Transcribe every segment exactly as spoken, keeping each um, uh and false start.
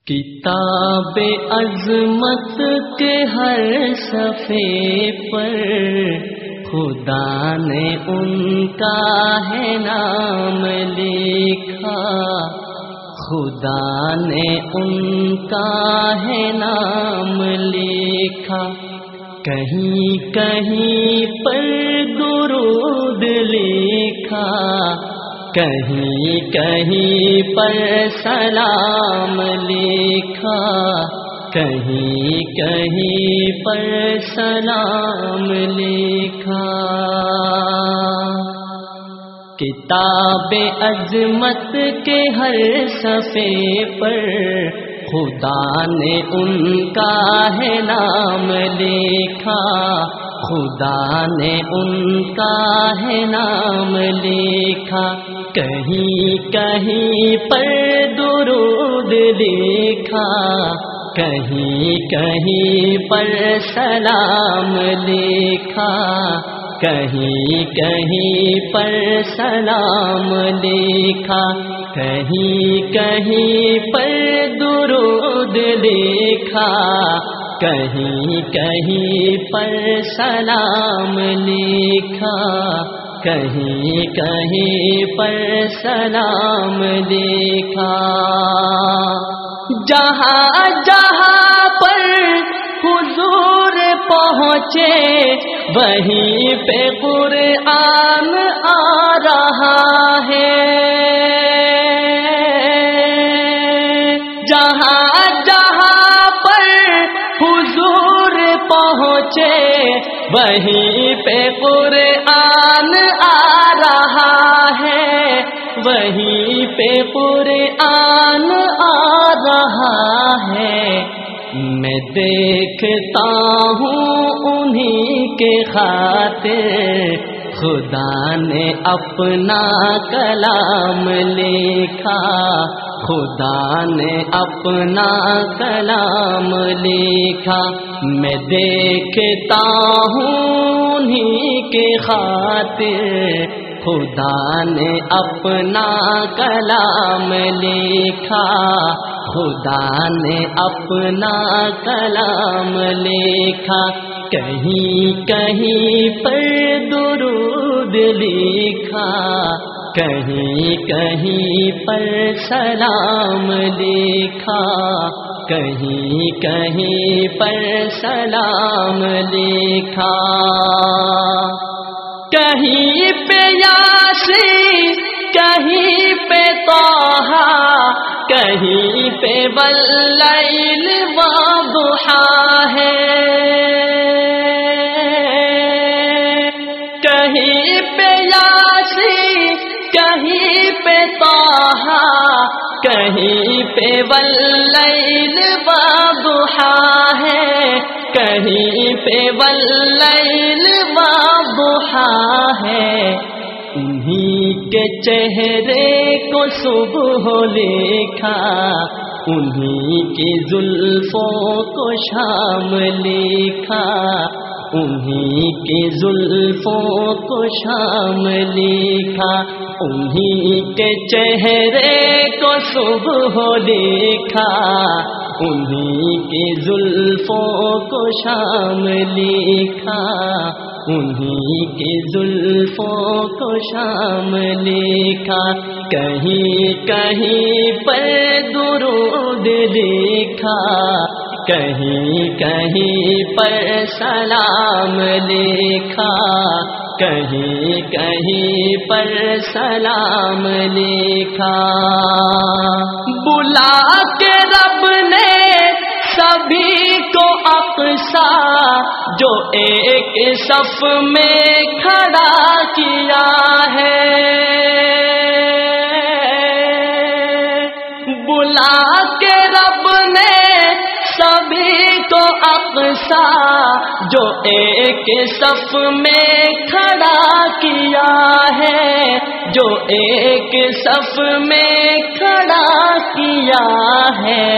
کتاب عظمت کے ہر صفحے پر خدا نے ان کا ہے نام لکھا، خدا نے ان کا ہے نام لکھا۔ کہیں کہیں پر درود لکھا، کہیں کہیں پر سلام لکھا، کہیں کہیں پر سلام لکھا۔ کتاب عظمت کے ہر صفحے پر خدا نے ان کا ہے نام لکھا، خدا نے ان کا ہے نام لکھا۔ کہیں کہیں پر درود لکھا، کہیں کہیں پر سلام لکھا، کہیں کہیں پر سلام لکھا، کہیں کہیں پر درود لکھا، کہیں کہیں پر سلام لکھا، کہیں کہیں پر سلام لکھا۔ جہاں جہاں پر حضور پہنچے وہیں پہ قرآن آ رہا ہے، جہاں جہاں پر حضور پہنچے وہیں پہ قرآن آ رہا ہے، وہیں پہ قرآن آ رہا ہے۔ میں دیکھتا ہوں انہی کے خاطر خدا نے اپنا کلام لکھا، خدا نے اپنا کلام لکھا۔ میں دیکھتا ہوں انہی کے خاطر خدا نے اپنا کلام لکھا، خدا نے اپنا کلام لکھا۔ کہیں کہیں پر درود لکھا، کہیں کہیں پر سلام لکھا، کہیں کہیں پر سلام لکھا۔ کہیں پہ یاسین، کہیں پہ طٰہٰ، کہیں پہ واللیل والضحیٰ ہے، کہیں پہ یاسین، کہیں پہ طٰہٰ، کہیں پہ واللیل والضحیٰ ہے، کہیں پہ واللیل والضحیٰ ہے۔ انہی کے چہرے کو صبح لکھا، انہی کی زلفوں کو شام لکھا، انہی کی زلفوں کو شام لکھا۔ انہی کے چہرے کو صبح لکھا، انہی کی زلفوں کو شام لکھا، انہی کی زلفوں کو شام لکھا۔ کہیں کہیں پر درود لکھا، کہیں کہیں پر سلام لکھا، کہیں کہیں پر سلام لکھا۔ بلا کے رب نے سبھی کو اقصیٰ جو ایک صف میں کھڑا کیا ہے، بلا کے رب نے سبھی کو اقصیٰ جو ایک صف میں کھڑا کیا ہے، جو ایک صف میں کھڑا کیا ہے۔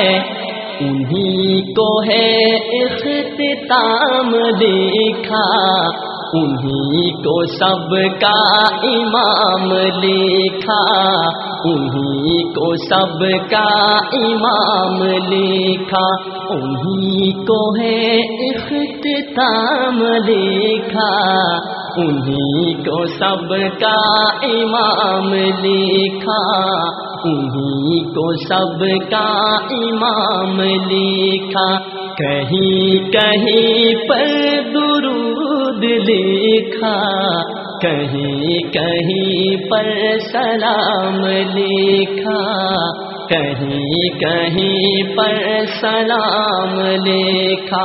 انہی کو ہے اختتام لکھا، انہی کو سب کا امام لکھا، انہی کو سب کا امام لکھا، انہی کو ہے اختتام لکھا، انہی کو سب کا امام لکھا، انہی کو سب کا امام لکھا، کہیں کہیں پر درود لکھا، کہیں کہیں پر سلام لکھا، کہیں کہیں پر سلام لکھا۔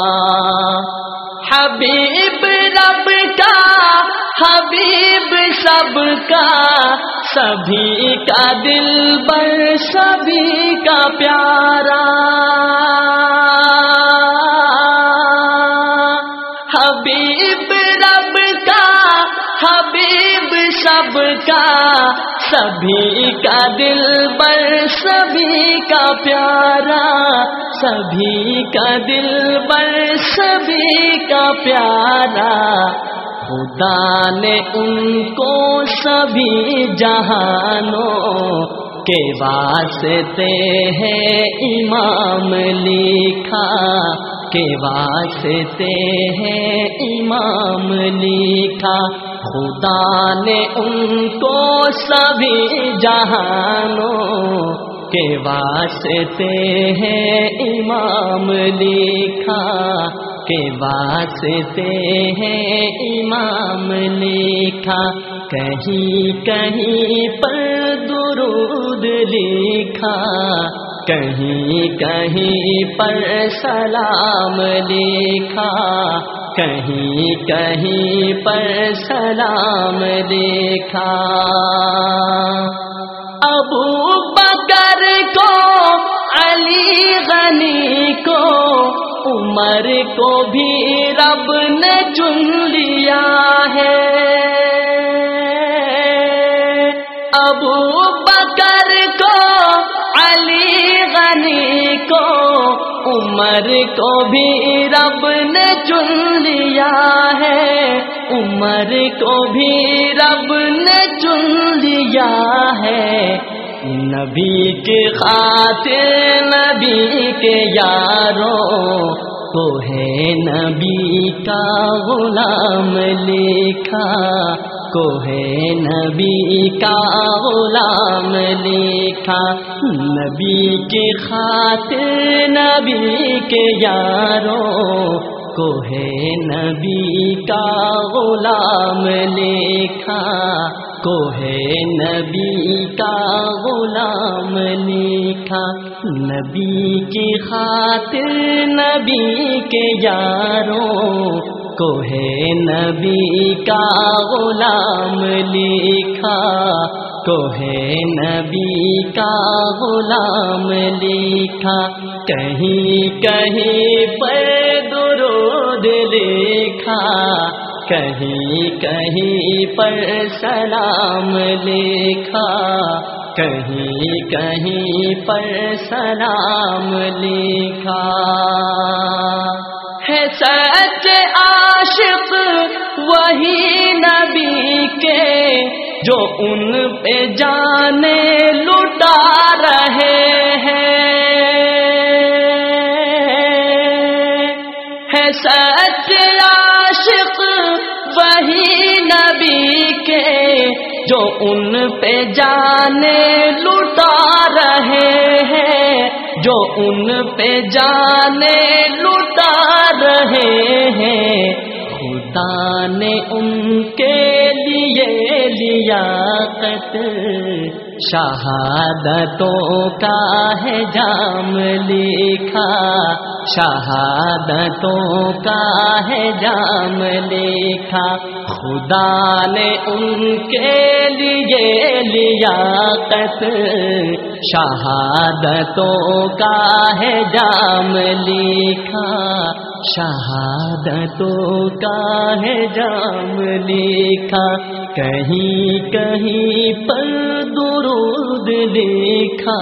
حبیب رب کا حبیب سب کا، سبھی کا دلبر سبھی کا پیارا، حبیب رب کا حبیب سب کا، سبھی کا دلبر سبھی کا پیارا، سبھی کا دلبر سبھی کا پیارا، خدا نے ان کو سبھی جہانوں کے واسطے ہے امام لکھا، کے واسطے ہے امام لکھا، خدا نے ان کو سبھی جہانوں کے واسطے ہے امام لکھا، کے واسطے ہے امام لکھا، کہیں کہیں پر درود لکھا، کہیں کہیں پر سلام لکھا، کہیں کہیں پر سلام لکھا۔ ابو بکر کو علی غنی کو عمر کو بھی رب نے چن لیا ہے، ابو بکر کو علی غنی کو عمر کو بھی رب نے چن لیا ہے، عمر کو بھی رب نے چن لیا ہے، نبی کے خاطر نبی کے یاروں کو ہے نبی کا غلام لکھا، کو ہے نبی کا غلام لکھا، نبی کے خاطر نبی کے یاروں کو ہے نبی کا غلام لکھا، کو ہے نبی کا غلام لکھا، نبی کی خاطر نبی کے یاروں کو ہے نبی کا غلام لکھا، کو ہے نبی کا غلام لکھا، کہیں کہیں پر درود لکھا، کہیں کہیں پر سلام لکھا، کہیں کہیں پر سلام لکھا، ہے سچ عاشق وہی نبی کے جو ان پہ جانے لٹا رہے ہیں، ہے سچ عاشق وہی نبی کے جو ان پہ جانے لٹا رہے ہیں، جو ان پہ جانے لٹا رہے ہیں، خدا نے ان کے لیے لیاقت شہادتوں کا ہے جام لکھا، شہادتوں کا ہے جام لکھا، خدا نے ان کے لیے لیاقت شہادتوں کا ہے جام لکھا، شہادتوں کا ہے جام لکھا، کہیں کہیں پر درود لکھا،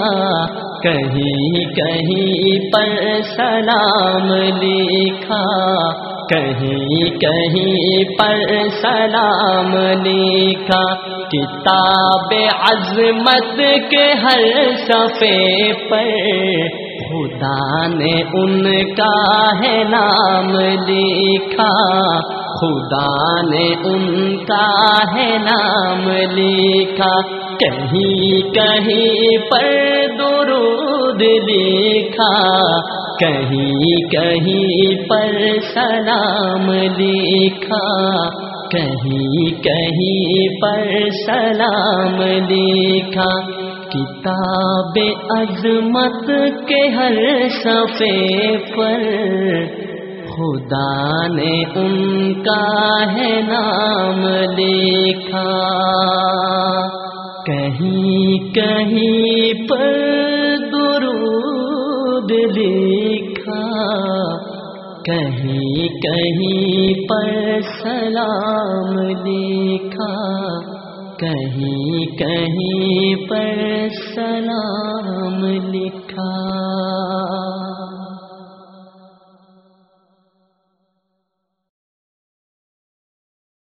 کہیں کہیں پر سلام لکھا، کہیں کہیں پر سلام لکھا، کتاب عظمت کے ہر صفحے پر خدا نے ان کا ہے نام لکھا، خدا نے ان کا ہے نام لکھا، کہیں کہیں پر درود لکھا، کہیں کہیں پر سلام لکھا، کہیں کہیں پر سلام لکھا، کتاب عظمت کے ہر صفحے پر خدا نے ان کا ہے نام لکھا، کہیں کہیں پر درود لکھا، کہیں کہیں پر سلام لکھا، کہیں کہیں پر سلام لکھا۔